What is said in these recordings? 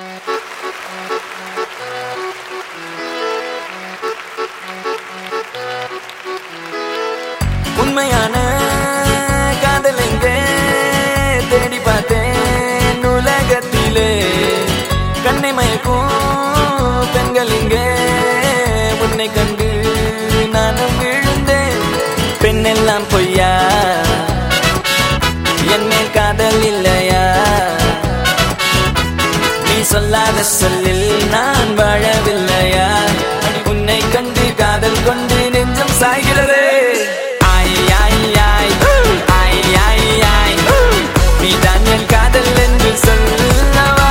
உண்மையான காதல் எங்கே தேடி பார்த்தேன் உலகத்திலே கண்ணை மயக்கும் பெண்கள் இங்கே உன்னை கண்டு நானும் விழுந்தேன். பெண்ணெல்லாம் பொய்யா என் மேல் காதல் இல்லையா? நீ சொல்லாத சொல்லில் நான் வாழவில்லையா? உன்னை கண்டு காதல் கொண்டு நெஞ்சம் சாய்கிறது. நீ தான் என் காதல் என்று சொல்லவா?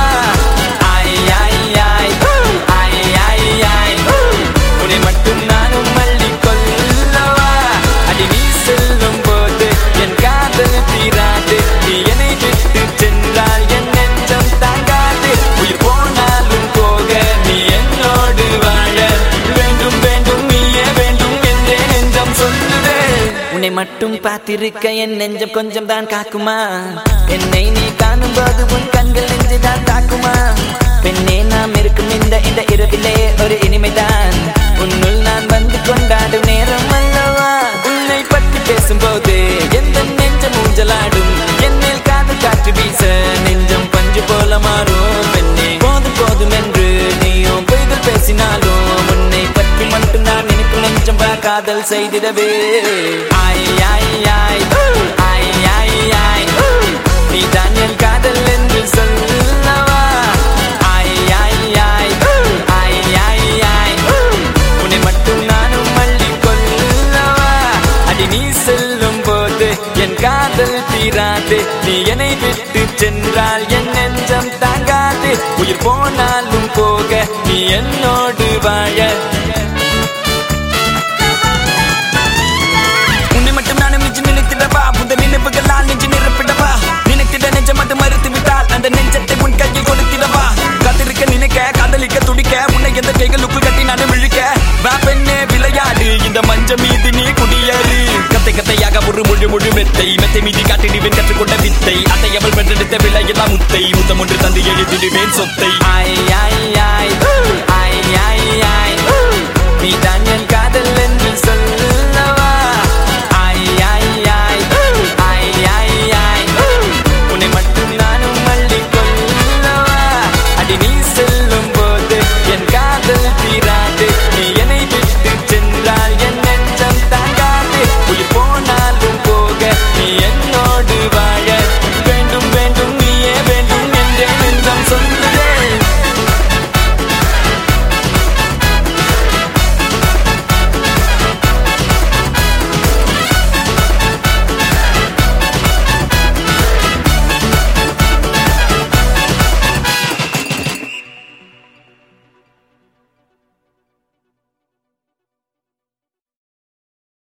உன்னை மட்டும் நானும் மல்லிக் கொள்ளவா? அடி நீ செல்லும் போது என் காதல் தீராது. நீ என்னை விட்டு சென்றால் என் நெஞ்சம் தாங்காது. உயிர் போனாலும் போக நீ என்னோடு வாழ வேண்டும் வேண்டும் நீயே வேண்டும் என்றே நெஞ்சம் சொல்லுதே. உன்னை மட்டும் பார்த்திருக்க என் நெஞ்சம் கொஞ்சம் தான் காக்குமா? என்னை நீ காணும் போது உன் கண்கள் நெஞ்சு தான் தாக்குமா? பெண்ணே நாம் இருக்கும் இந்த இரவிலே ஒரு இனிமைதான் உன்னுள் நான் வந்து கொண்டாடும் நேரம் அல்லவா? உன்னை பற்றி பேசும்போது எந்த நெஞ்சம் ஊஞ்சலாடும். என்னில் காதல் காற்று வீச நெஞ்சம் பஞ்சு போல மாறும். பெண்ணே போதும் போதும் என்று நீயும் பொய்கள் பேசினாலும் உன்னை பற்றி மட்டும் நான் நினைக்கும் நெஞ்சம் காதல் செய்திடவே. நீ தான் என் காதல் என்று சொல்லவா? உன்னை மட்டும் நானும் மல்லிக் கொள்ளவா? அடி நீ செல்லும் போது என் காதல் தீராது. நீ என்னை விட்டு சென்றால் என் நெஞ்சம் தாங்காது. உயிர் போனாலும் போக நீ என்னோடு வாழ. உன்னை மட்டும் நானும் நெஞ்சு நினைத்திடவா? புத நினைவுகளால் நெஞ்சு நிரப்பிடவா? நினைத்திட நெஞ்சம் மட்டும் மறுத்து விட்டால் அந்த நெஞ்சத்தை உன் கையில் கொடுத்திடவா? காத்திருக்க நினைக்க காதலிக்க துடிக்க உன்னை எந்த கைகளுக்குள் கட்டி நானும் இழுக்க. பெண்ணே விளையாடு இந்த மஞ்சள் மீது நீ குடியேறு. கத்தை கத்தையாக ஒரு முழு மெத்தை மீதி காட்டிடுவேன் கற்றுக்கொண்ட வித்தை. அதை அவள் பெற்றெடுத்த விலையெல்லாம் முத்தை முத்தம் ஒன்று தந்து எழுதிடுவேன் சொத்தை.